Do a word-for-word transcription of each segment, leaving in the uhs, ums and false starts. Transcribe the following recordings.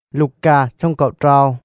Luca trong cậu trao.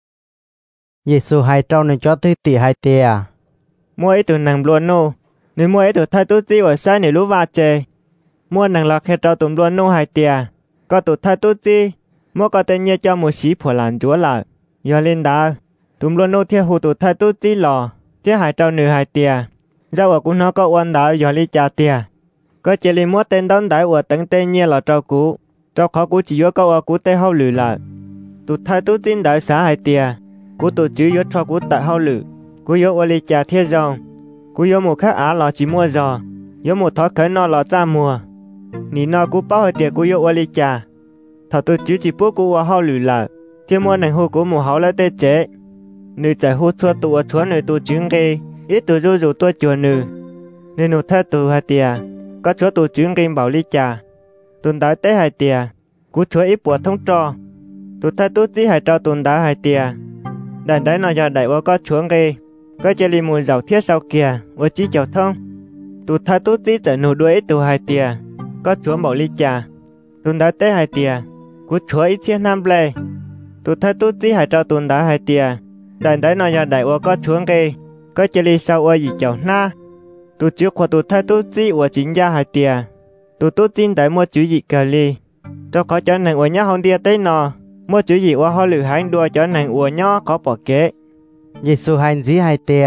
Giêsu hai trao nên cho tôi tỉ hai tia. Mua ấy từ nàng luôn nô, nếu mua ấy từ thay tu chi ở sai nếu lú va chê. Mua nàng là khe trao tụm luôn nô hai tia, có tụt thay tu chi, mua có tên nhé cho một sĩ phổ làn chúa lại. Giờ lên đá, tụm luôn nô theo hù tụt thay tu chi lò, theo hai trao nửa hai tia. Rau ở cũng nó có quan đá giờ li cha tia. Có chỉ li mua tên đón đái ở tận tên nhé là trao cũ, trao khó cũ chỉ có câu ở cũ tên hậu lử lại. Tụt thay tu chi đái xá hai tia. Cú tổ chứ yếu cho cú tại hậu lử, cú yếu ở lì trà thiết rong, cú yếu một khác á lò chỉ mua giò, yếu một thói khởi nó lò ra mùa, nỉ nó cú bao hơi tiền cú yếu ở lì trà, thọ tổ chứ chỉ bố cú ở hậu lử là, thiên mua nành hô cú một hậu lấy tê chế, nữ giải hô xua tụ ở chúa nữ tụ trứng gây, ít tụ rô rô tua chùa nữ, nữ nụ thay tụ hai tiền, có chúa tụ trứng gây bảo lì trà, tuần đái tế hai tiền, cú chúa ít bùa thông trò, tụ thay tụ chỉ hai trao tuần đái hai tiền. Đàn đấy nó giờ đại vô có chuông gây, có chơi li mùi dầu thiết sau kia, vô chí chào thông. Tụ tha tút tí trở nụ đuôi tụ hai tia, có chuông bảo ly trà. Tụn đá tế hai tia, cú chúa ít thiết nam lê. Tụ tha tút tí hai trao tụn đá hai tia, đàn đấy nó giờ đại vô có chuông gây, có chơi li sau vô gì chào na. Tụ trước khoa tụ tha tút tí vô chính gia hai tia, tụ tút tin đại mua chữ gì cờ li. Cho khó cho nàng vô nhá hông tia tế nọ. Mua chữ gì qua họ lử hành đua cho nàng ua nhỏ có bỏ kế. Giêsu hành dí hai tia.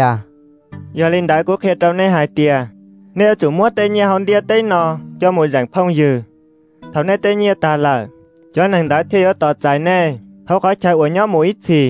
Giờ linh đại của khe trao này hai tia. Nếu chủ mua tên nhé hòn đĩa tên nọ cho một dạng phong dư. Thảo này tên nhé ta là cho nàng đã theo tỏ giải nè. Thảo khó chạy ua nhỏ một ít thì.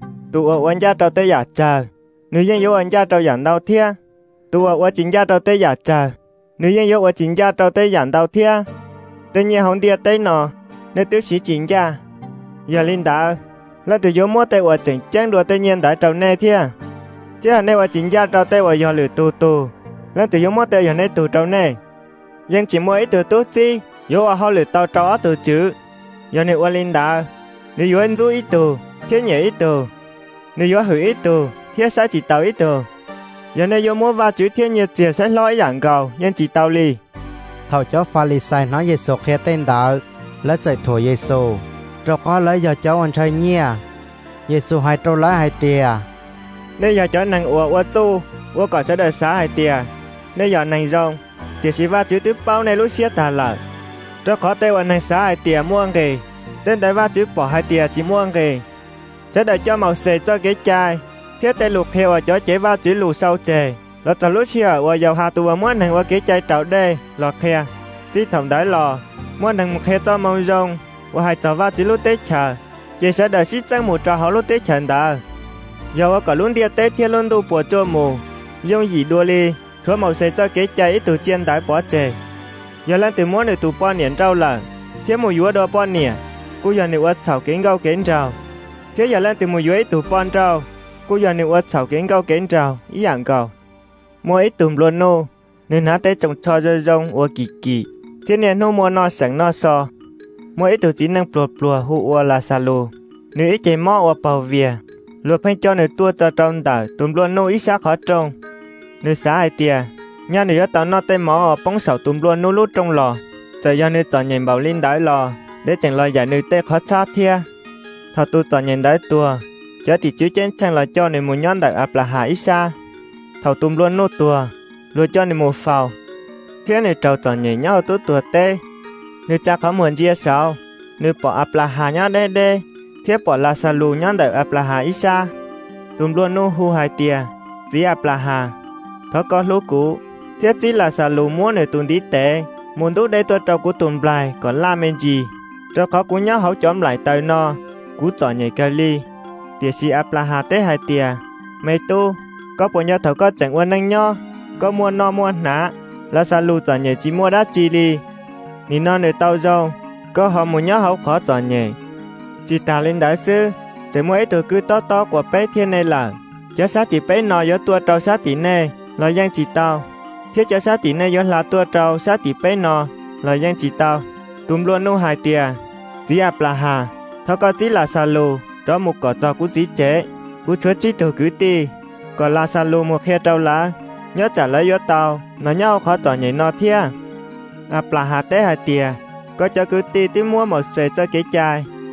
Tụ ở uẩn gia trao tế giả chờ. Nếu dân yếu uẩn gia trao giảng đau thia. Tụ ở uẩn chính gia trao tế giả chờ. Nếu dân yếu uẩn chính gia trao tế giảng đau thia. Tên nhé hòn đĩa tên nọ. Nếu tiêu sĩ chính gia. Giờ linh đã là từ yếu mua tay của chỉnh trang đùa tự nhiên đã trâu nè thia chứ hẳn này của chính gia trâu tay của giờ lử tù tù là từ yếu mua tay giờ này tù trâu nè nhưng chỉ mua ít từ tốt chi yếu ở họ lử tàu trâu từ chữ giờ này của linh đã nếu yếu anh du ít tù thiết nhẹ ít tù nếu yếu hủy ít tù thiết sẽ chỉ tàu ít tù giờ này yếu mua va chữ thiết nhiệt tiền sẽ lo dạng cầu nhưng chỉ tàu lì Thầu cho Pha-li-sai nói Giêsu khe tên đạo lấy giải thua Giêsu. Rồi có lấy giờ cháu anh trai nhia. Giêsu hai trâu lấy hai tia. Nếu giờ cháu nàng ua ua tu, ua có sẽ đợi xá hai tia. Nếu giờ nàng rong, chỉ sĩ va chữ tiếp bao này lúc xía tà lợ. Rồi có tê ua nàng xá hai tia mua ăn kì. Tên đại va chữ bỏ hai tia chỉ mua ăn kì. Sẽ đợi cho màu xề cho ghế chai. Thiết tê lục heo ở chỗ chế va chữ lù sâu chề. Rồi tà lúc xía ua dầu hà tù ua mua nàng ua ghế chai trạo đê, lọt khe. Chí thầm đáy lò, mua nàng một khe cho màu rong. Và hai tàu va chỉ lúc tết chờ, chỉ sẽ đợi xích sang một trò họ lúc tết chờ đờ. Giờ có luôn đi tết thiên luôn tu bùa cho mù, dùng gì đua li, thua màu xế cho kế cháy từ trên đáy bỏ chè. Giờ lên từ món để tụ bao niệm rau là, thiếu một dúa đo bao niệm, cô giờ nếu ớt xào kiến gâu kiến rau. Thiếu giờ lên từ một dúa tụ bao rau, cô giờ nếu ớt xào kiến gâu kiến rau, ý dạng cầu. Mua ít tùm luôn nô, nên há tết trồng cho rơi rong ua kỳ kỳ, thiên nhiên nô mua no sẵn no so. Mỗi ít từ chỉ năng plột plùa hụ ua là xà lù. Nếu ít chạy mò ua bào vìa. Lùa phanh cho nơi tua cho trong đảo tùm luôn nô ít xa khó trông. Nếu xá hai tia. Nhà nếu tao nó tay mò ua bóng sầu tùm luôn nô lút trong lò. Giờ do nếu chọn nhìn bảo linh đáy lò. Để chẳng lo giải nếu tê khó xa thia. Thọ tu chọn nhìn đáy tua. Chớ thì chứ chén chẳng là cho nếu một nhón đại áp là hạ ít xa. Thọ tùm luôn nô tua. Lùa cho nếu một phào. Thế nếu trâu chọn nhìn nhau tu tua tê. Nếu cha có muốn chia sao, nếu bỏ áp là hà nhá đê đê, thiết bỏ là xà lù nhá đợi áp là hà ít xa. Tùm luôn nô hù hai tia, dí áp là hà. Thó có lũ cũ, thiết dí là xà lù mua nếu tùm đi tế, muốn đúc đây tôi trâu của tùm lại, còn la men gì. Cho có cú nhá hấu chóm lại tay no, cú chỏ nhảy cây ly. Tìa xí áp là hà tế hai tia, mày tu, có bộ nhá thấu có chẳng uân anh nhó, có mua no mua ná, là xà lù chỏ nhảy chỉ mua đá chi ly. Nhìn nó nơi tao dâu, có họ một nhá hấu khó chọn nhỉ. Chỉ ta lên đại sư, chỉ mỗi từ cứ to to của bé thiên này là, cho sát thì bé nó yếu tua trâu sát tí này, là giang chỉ tao. Thiết cho sát tí này yếu là tua trâu sát tí bé nó, là giang chỉ tao. Tùm luôn nô hai tia, dí áp là hà, thó có tí là xà lù, đó một cỏ trò cú dí chế, cú chúa chí từ cứ ti. Còn là xà lù một khe trâu lá, nhớ trả lời yếu tao, nó nhau khó chọn nhảy nó thia. Áp là hà tế hai tia, có cho cứ ti tí mua một xề cho kế chai.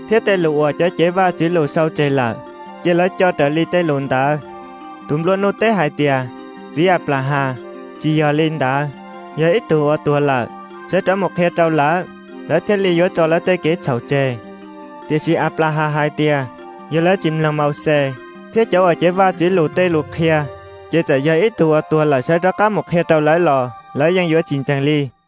thiết tê lụa cho chế va chỉ lù sau chế lợ chế lấy cho trở ly tê lùn tờ tụm luôn nô tê hai tia vì áp là hà chỉ giờ lên tờ giờ ít tùa tùa lợ sẽ trở một khe trâu lợ lỡ thiết ly yếu cho lỡ tê kế sầu chê tia chỉ áp là hà hai tia giờ lỡ chìm lòng màu xê thiết cháu ở chế va chỉ lù tê lù khe chế giờ ít tùa tùa lợ sẽ trở cá một khe trâu lỡ lò lỡ dân yếu chìm chẳng ly